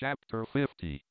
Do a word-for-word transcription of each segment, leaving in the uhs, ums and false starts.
Chapter fifty.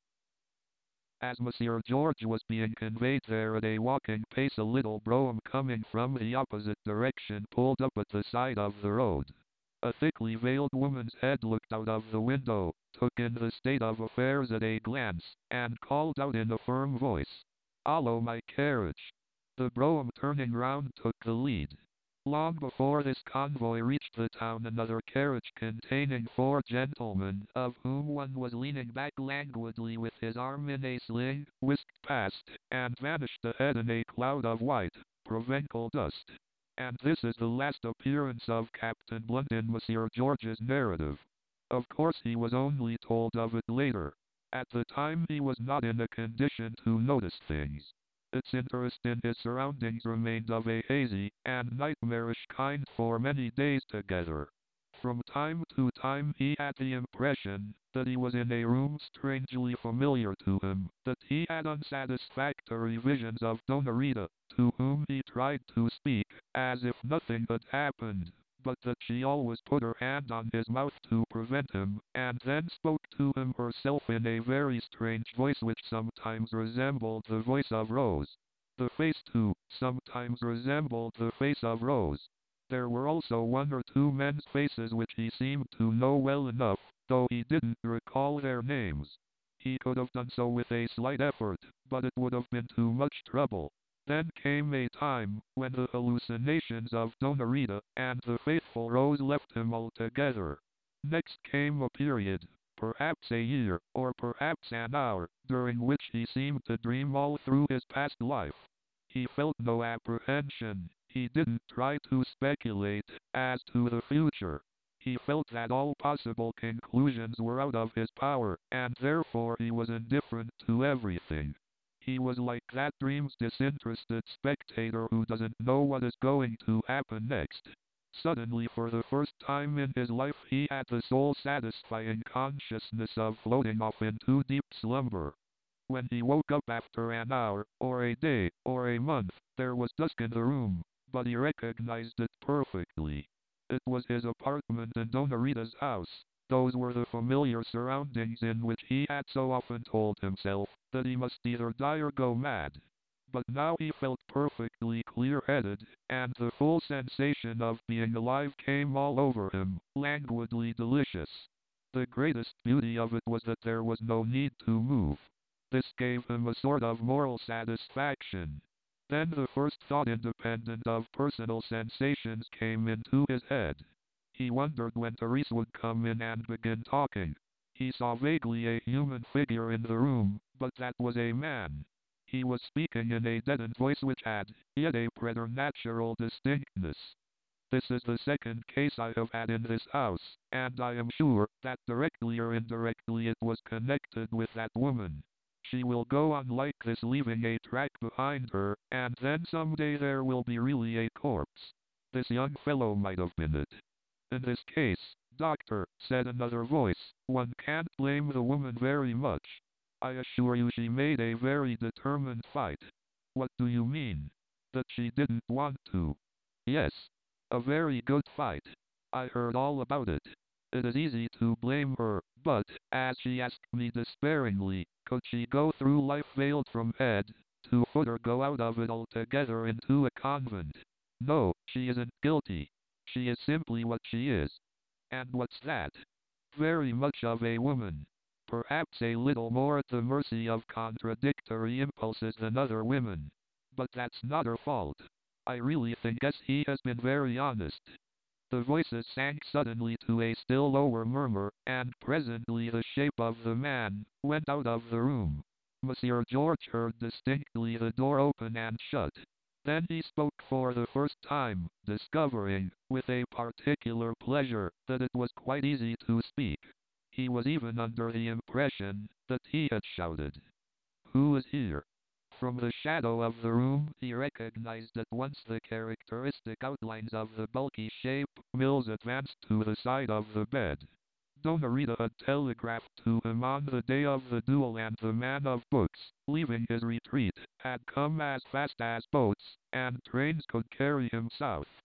As Monsieur George was being conveyed there at a walking pace, a little brougham coming from the opposite direction pulled up at the side of the road. A thickly veiled woman's head looked out of the window, took in the state of affairs at a glance, and called out in a firm voice, "Follow my carriage." The brougham, turning round, took the lead. Long before this convoy reached the town, another carriage containing four gentlemen, of whom one was leaning back languidly with his arm in a sling, whisked past, and vanished ahead in a cloud of white, Provençal dust. And this is the last appearance of Captain Blunt in Monsieur George's narrative. Of course he was only told of it later. At the time he was not in a condition to notice things. Its interest in his surroundings remained of a hazy and nightmarish kind for many days together. From time to time he had the impression that he was in a room strangely familiar to him, that he had unsatisfactory visions of Donna Rita, to whom he tried to speak, as if nothing had happened, but that she always put her hand on his mouth to prevent him, and then spoke to him herself in a very strange voice which sometimes resembled the voice of Rose. The face, too, sometimes resembled the face of Rose. There were also one or two men's faces which he seemed to know well enough, though he didn't recall their names. He could have done so with a slight effort, but it would have been too much trouble. Then came a time when the hallucinations of Donna Rita and the faithful Rose left him altogether. Next came a period, perhaps a year, or perhaps an hour, during which he seemed to dream all through his past life. He felt no apprehension. He didn't try to speculate as to the future. He felt that all possible conclusions were out of his power, and therefore he was indifferent to everything. He was like that dream's disinterested spectator who doesn't know what is going to happen next. Suddenly, for the first time in his life, he had the soul-satisfying consciousness of floating off into deep slumber. When he woke up after an hour, or a day, or a month, there was dusk in the room, but he recognized it perfectly. It was his apartment in Donna Rita's house. Those were the familiar surroundings in which he had so often told himself that he must either die or go mad. But now he felt perfectly clear-headed, and the full sensation of being alive came all over him, languidly delicious. The greatest beauty of it was that there was no need to move. This gave him a sort of moral satisfaction. Then the first thought, independent of personal sensations, came into his head. He wondered when Therese would come in and begin talking. He saw vaguely a human figure in the room, but that was a man. He was speaking in a deadened voice which had, yet, a preternatural distinctness. This is the second case I have had in this house, and I am sure that directly or indirectly it was connected with that woman. She will go on like this, leaving a track behind her, and then someday there will be really a corpse. This young fellow might have been it. In this case, doctor, said another voice, one can't blame the woman very much. I assure you she made a very determined fight. What do you mean? That she didn't want to? Yes. A very good fight. I heard all about it. It is easy to blame her, but, as she asked me despairingly, could she go through life veiled from head to foot, or go out of it altogether into a convent? No, she isn't guilty. She is simply what she is. And what's that? Very much of a woman. Perhaps a little more at the mercy of contradictory impulses than other women. But that's not her fault. I really think as he has been very honest. The voices sank suddenly to a still lower murmur, and presently the shape of the man went out of the room. Monsieur George heard distinctly the door open and shut. Then he spoke for the first time, discovering, with a particular pleasure, that it was quite easy to speak. He was even under the impression that he had shouted, "Who is here?" From the shadow of the room he recognized at once the characteristic outlines of the bulky shape. Mills advanced to the side of the bed. Donna Rita had telegraphed to him on the day of the duel, and the man of books, leaving his retreat, had come as fast as boats and trains could carry him south.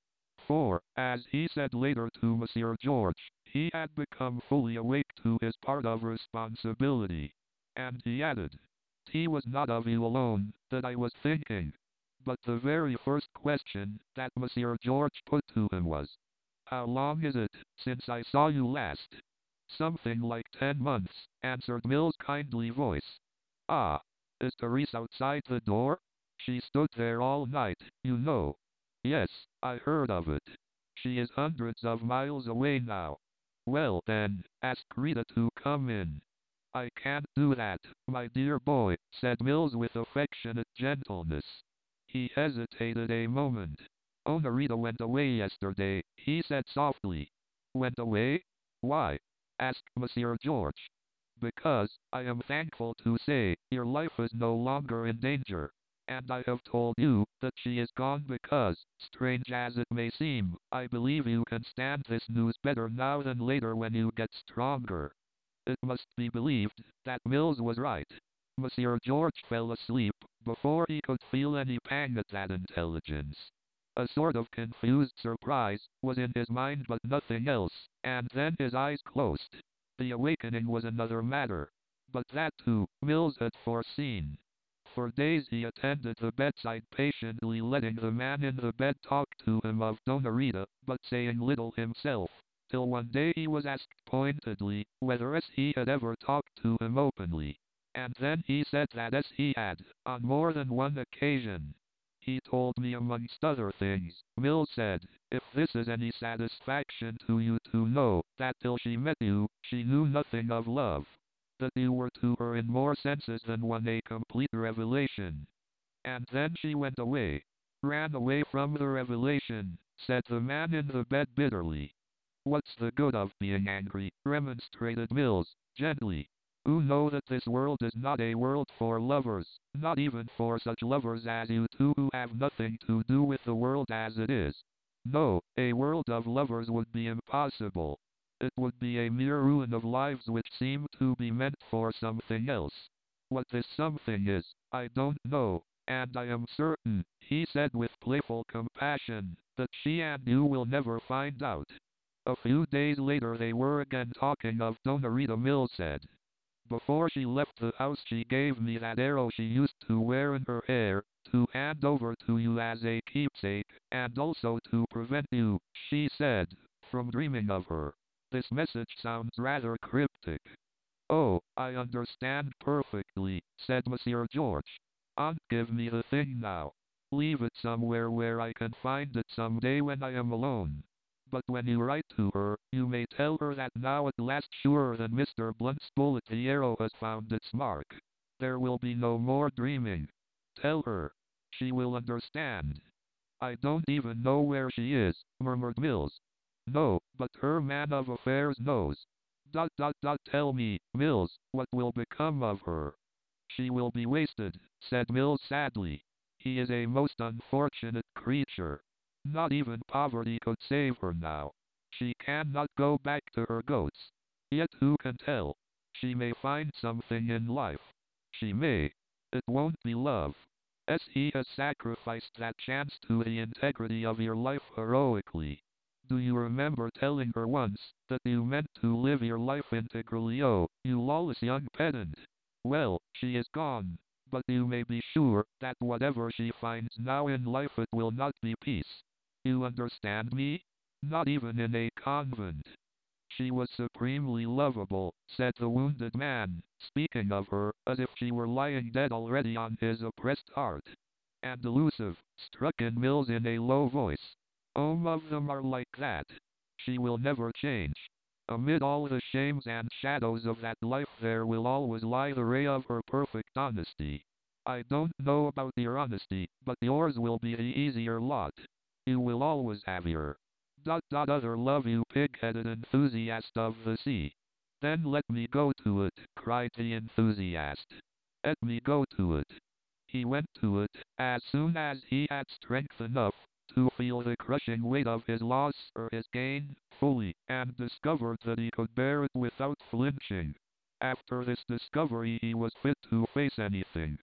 For, as he said later to Monsieur George, he had become fully awake to his part of responsibility. And he added, "It was not of you alone that I was thinking." But the very first question that Monsieur George put to him was, "How long is it since I saw you last?" "Something like ten months," answered Mill's kindly voice. "Ah, is Therese outside the door? She stood there all night, you know." "Yes, I heard of it. She is hundreds of miles away now." "Well then, ask Rita to come in." "I can't do that, my dear boy," said Mills with affectionate gentleness. He hesitated a moment. "Onorita went away yesterday," he said softly. "Went away? Why?" asked Monsieur George. "Because, I am thankful to say, your life is no longer in danger. And I have told you that she is gone because, strange as it may seem, I believe you can stand this news better now than later when you get stronger." It must be believed that Mills was right. Monsieur George fell asleep before he could feel any pang at that intelligence. A sort of confused surprise was in his mind but nothing else, and then his eyes closed. The awakening was another matter. But that too, Mills had foreseen. For days he attended the bedside patiently letting the man in the bed talk to him of Dona Rita, but saying little himself, till one day he was asked pointedly whether as he had ever talked to him openly. And then he said that as he had, on more than one occasion. "He told me amongst other things," Mills said, "if this is any satisfaction to you to know, that till she met you, she knew nothing of love. That you were to her in more senses than one a complete revelation. And then she went away." "Ran away from the revelation," said the man in the bed bitterly. "What's the good of being angry?" remonstrated Mills, gently. "You know that this world is not a world for lovers, not even for such lovers as you two who have nothing to do with the world as it is. No, a world of lovers would be impossible. It would be a mere ruin of lives which seem to be meant for something else. What this something is, I don't know, and I am certain," he said with playful compassion, "that she and you will never find out." A few days later they were again talking of Dona Rita. Mills said, "Before she left the house she gave me that arrow she used to wear in her hair, to hand over to you as a keepsake, and also to prevent you," she said, "from dreaming of her." This message sounds rather cryptic. "Oh, I understand perfectly," said Monsieur George. "Aunt, give me the thing now. Leave it somewhere where I can find it some day when I am alone. But when you write to her, you may tell her that now at last surer than Mister Blunt's bullet the arrow has found its mark. There will be no more dreaming. Tell her. She will understand." "I don't even know where she is," murmured Mills. "No, but her man of affairs knows. Dot dot dot tell me, Mills, what will become of her?" "She will be wasted," said Mills sadly. "He is a most unfortunate creature. Not even poverty could save her now. She cannot go back to her goats. Yet who can tell? She may find something in life. She may. It won't be love. As he has sacrificed that chance to the integrity of your life heroically. Do you remember telling her once that you meant to live your life integrally? Oh, you lawless young pedant. Well, she is gone. But you may be sure that whatever she finds now in life it will not be peace. You understand me? Not even in a convent. She was supremely lovable," said the wounded man, speaking of her as if she were lying dead already on his oppressed heart. "And elusive," struck in Mills in a low voice. "Some of them are like that. She will never change. Amid all the shames and shadows of that life there will always lie the ray of her perfect honesty. I don't know about your honesty, but yours will be the easier lot. You will always have your dot dot other love, you pig-headed enthusiast of the sea." "Then let me go to it," cried the enthusiast. "Let me go to it." He went to it, as soon as he had strength enough to feel the crushing weight of his loss or his gain, fully, and discovered that he could bear it without flinching. After this discovery he was fit to face anything.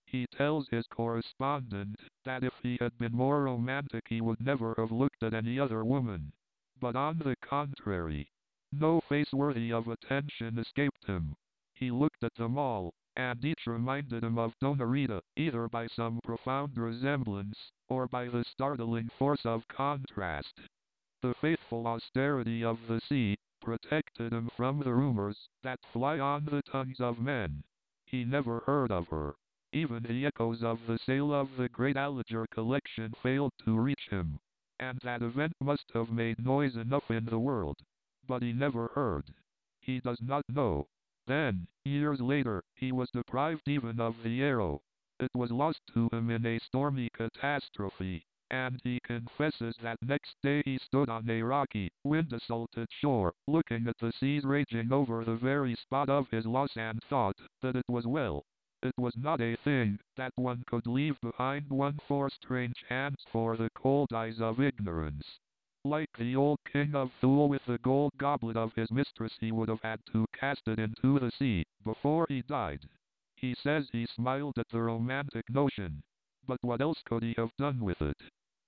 He tells his correspondent that if he had been more romantic he would never have looked at any other woman. But on the contrary, no face worthy of attention escaped him. He looked at them all, and each reminded him of Dona Rita, either by some profound resemblance, or by the startling force of contrast. The faithful austerity of the sea protected him from the rumors that fly on the tongues of men. He never heard of her. Even the echoes of the sale of the great Alliger collection failed to reach him. And that event must have made noise enough in the world. But he never heard. He does not know. Then, years later, he was deprived even of the arrow. It was lost to him in a stormy catastrophe, and he confesses that next day he stood on a rocky, wind-assaulted shore, looking at the seas raging over the very spot of his loss and thought that it was well. It was not a thing that one could leave behind one for strange hands for the cold eyes of ignorance. Like the old king of Thule with the gold goblet of his mistress, he would have had to cast it into the sea before he died. He says he smiled at the romantic notion. But what else could he have done with it?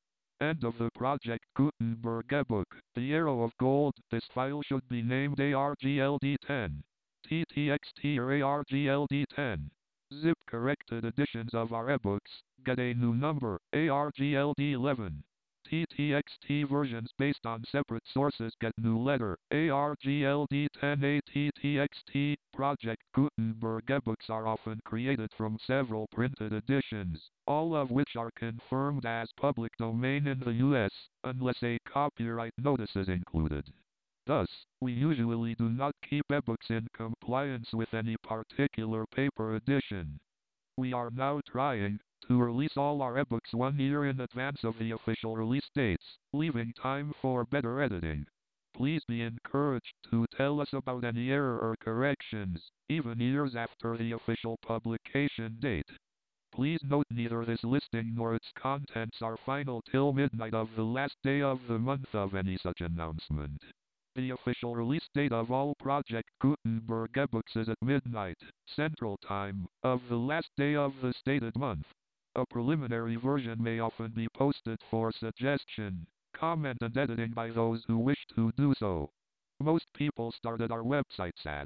End of the Project Gutenberg ebook. The Arrow of Gold. This file should be named A R G L D ten. T T X T or A R G L D ten. Zip corrected editions of our ebooks get a new number, A R G L D eleven. T T X T versions based on separate sources get new letter, A R G L D ten A T T X T. Project Gutenberg ebooks are often created from several printed editions, all of which are confirmed as public domain in the U S, unless a copyright notice is included. Thus, we usually do not keep ebooks in compliance with any particular paper edition. We are now trying to release all our ebooks one year in advance of the official release dates, leaving time for better editing. Please be encouraged to tell us about any error or corrections, even years after the official publication date. Please note neither this listing nor its contents are final till midnight of the last day of the month of any such announcement. The official release date of all Project Gutenberg ebooks is at midnight, Central Time, of the last day of the stated month. A preliminary version may often be posted for suggestion, comment and editing by those who wish to do so. Most people started our websites at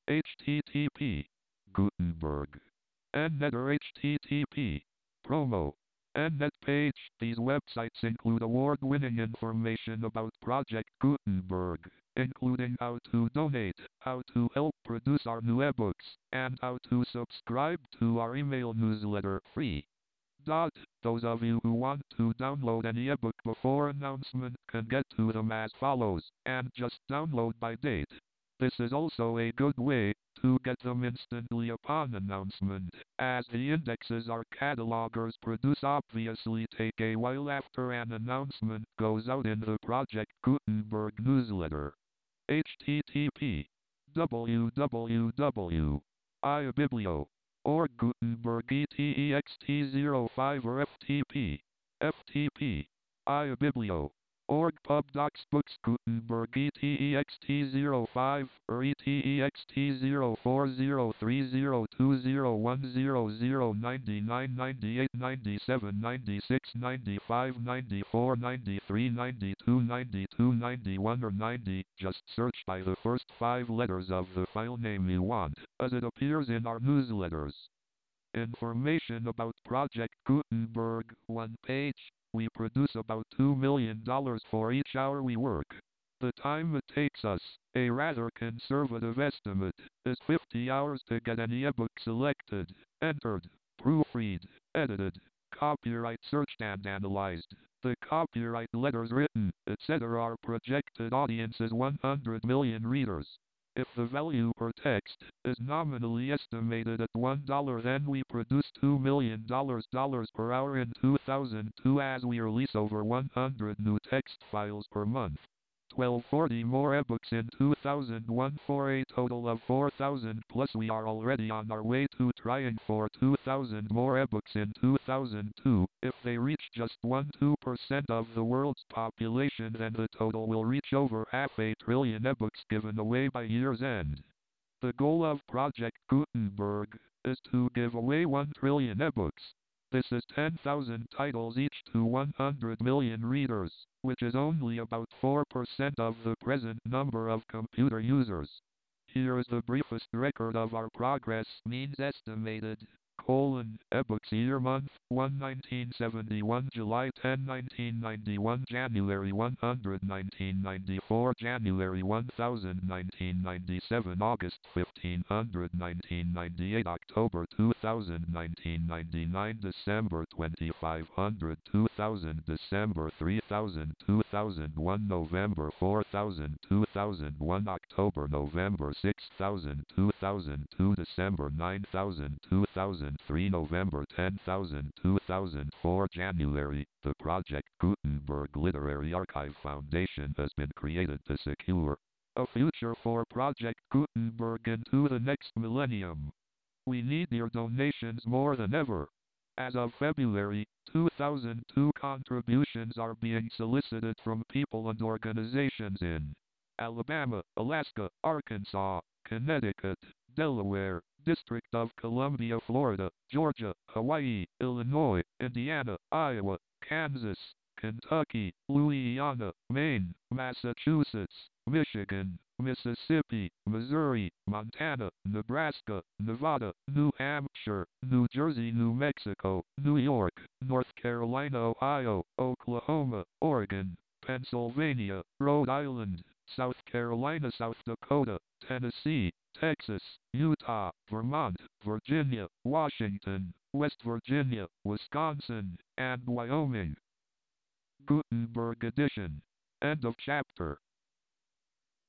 http Gutenberg nnet or http promo nnet page. These websites include award-winning information about Project Gutenberg, including how to donate, how to help produce our new ebooks, and how to subscribe to our email newsletter free. Dot. Those of you who want to download any ebook before announcement can get to them as follows, and just download by date. This is also a good way to get them instantly upon announcement, as the indexes our catalogers produce obviously take a while after an announcement goes out in the Project Gutenberg newsletter. http www ibiblio or Gutenberg etext zero five or F T P F T P ibiblio org pub docs books Gutenberg etext zero five or etext zero four zero three zero two zero one zero zero nine nine ninety eight ninety seven ninety six ninety five ninety four ninety three ninety two ninety two ninety one or ninety. Just search by the first five letters of the file name you want, as it appears in our newsletters. Information about Project Gutenberg. One page. We produce about two million dollars for each hour we work. The time it takes us, a rather conservative estimate, is fifty hours to get any ebook selected, entered, proofread, edited, copyright searched and analyzed. The copyright letters written, et cetera. Our projected audience is one hundred million readers. If the value per text is nominally estimated at one dollar, then we produce two million dollars per hour in two thousand two as we release over one hundred new text files per month. twelve forty more ebooks in two thousand one for a total of four thousand plus. We are already on our way to trying for two thousand more ebooks in two thousand two. If they reach just one to two percent of the world's population, then the total will reach over half a trillion ebooks given away by year's end. The goal of Project Gutenberg is to give away one trillion ebooks. This is ten thousand titles each to one hundred million readers, which is only about four percent of the present number of computer users. Here is the briefest record of our progress. Means estimated. Colon, ebooks year month, one nineteen seventy-one July tenth nineteen ninety-one January one hundred nineteen ninety-four January one thousand nineteen ninety-seven August fifteen hundred nineteen ninety-eight October two thousand nineteen ninety-nine December twenty-five hundred two thousand December three thousand two thousand one November four thousand two thousand one October November six thousand two thousand two December nine thousand two thousand three November ten thousand two thousand four January. The Project Gutenberg Literary Archive Foundation has been created to secure a future for Project Gutenberg into the next millennium. We need your donations more than ever. As of February two thousand two, contributions are being solicited from people and organizations in Alabama, Alaska, Arkansas, Connecticut, Delaware, District of Columbia, Florida, Georgia, Hawaii, Illinois, Indiana, Iowa, Kansas, Kentucky, Louisiana, Maine, Massachusetts, Michigan, Mississippi, Missouri, Montana, Nebraska, Nevada, New Hampshire, New Jersey, New Mexico, New York, North Carolina, Ohio, Oklahoma, Oregon, Pennsylvania, Rhode Island, South Carolina, South Dakota, Tennessee, Texas, Utah, Vermont, Virginia, Washington, West Virginia, Wisconsin, and Wyoming. Gutenberg Edition. End of chapter.